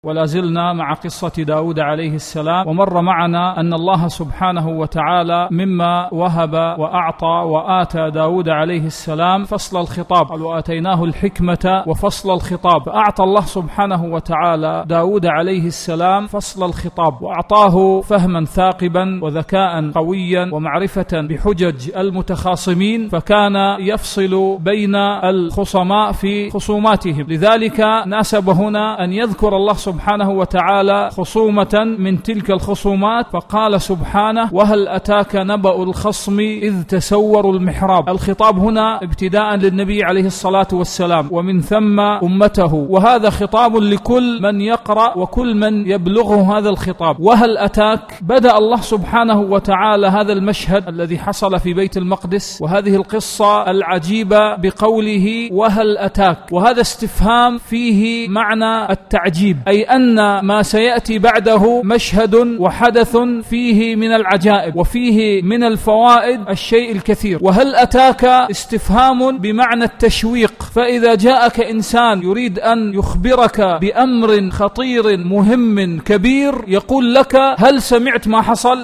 ولا زلنا مع قصة داود عليه السلام. ومر معنا أن الله سبحانه وتعالى مما وهب وأعطى وآتى داود عليه السلام فصل الخطاب، قال وآتيناه الحكمة وفصل الخطاب. فأعطى الله سبحانه وتعالى داود عليه السلام فصل الخطاب، وأعطاه فهما ثاقبا وذكاء قويا ومعرفة بحجج المتخاصمين، فكان يفصل بين الخصماء في خصوماتهم. لذلك ناسب هنا أن يذكر الله سبحانه وتعالى خصومة من تلك الخصومات، فقال سبحانه وهل أتاك نبأ الخصم إذ تسوروا المحراب. الخطاب هنا ابتداء للنبي عليه الصلاة والسلام ومن ثم أمته، وهذا خطاب لكل من يقرأ وكل من يبلغه هذا الخطاب. وهل أتاك، بدأ الله سبحانه وتعالى هذا المشهد الذي حصل في بيت المقدس وهذه القصة العجيبة بقوله وهل أتاك، وهذا استفهام فيه معنى التعجيب، أي أن ما سيأتي بعده مشهد وحدث فيه من العجائب وفيه من الفوائد الشيء الكثير. وهل أتاك استفهام بمعنى التشويق، فإذا جاءك إنسان يريد أن يخبرك بأمر خطير مهم كبير يقول لك هل سمعت ما حصل،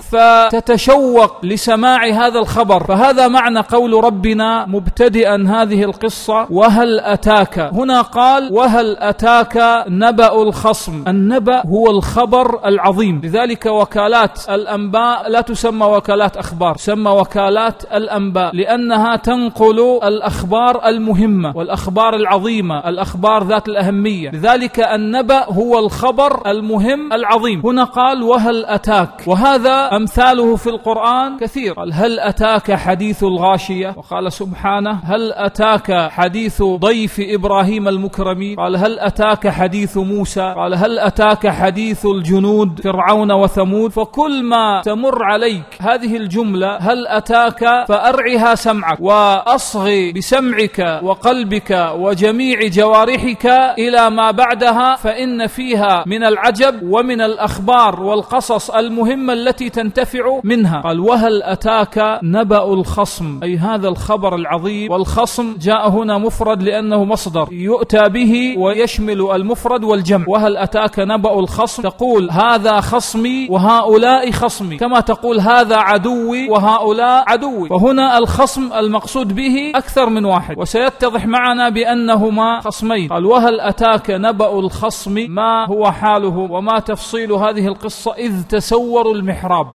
فتتشوق لسماع هذا الخبر. فهذا معنى قول ربنا مبتدئا هذه القصة وهل أتاك. هنا قال وهل أتاك نبأ الخصم. النبأ هو الخبر العظيم، لذلك وكالات الأنباء لا تسمى وكالات أخبار، تسمى وكالات الأنباء، لأنها تنقل الأخبار المهمة والأخبار العظيمة، الأخبار ذات الأهمية. لذلك النبأ هو الخبر المهم العظيم. هنا قال وهل أتاك، وهذا أمثاله في القرآن كثير. قال هل أتاك حديث الغاشية، وقال سبحانه هل أتاك حديث ضيف إبراهيم المكرمين، قال هل أتاك حديث موسى، قال هل أتاك حديث الجنود فرعون وثمود. فكل ما تمر عليك هذه الجملة هل أتاك فأرعها سمعك وأصغي بسمعك وقلبك وجميع جوارحك إلى ما بعدها، فإن فيها من العجب ومن الأخبار والقصص المهمة التي تنتفع منها. قال وهل أتاك نبأ الخصم، أي هذا الخبر العظيم. والخصم جاء هنا مفرد لأنه مصدر يؤتى به ويشمل المفرد والجمع. وهل أتاك نبأ الخصم، تقول هذا خصمي وهؤلاء خصمي، كما تقول هذا عدوي وهؤلاء عدوي. فهنا الخصم المقصود به أكثر من واحد، وسيتضح معنا بأنهما خصمين. قال وهل أتاك نبأ الخصم، ما هو حاله وما تفصيل هذه القصة إذ تسوروا المحراب.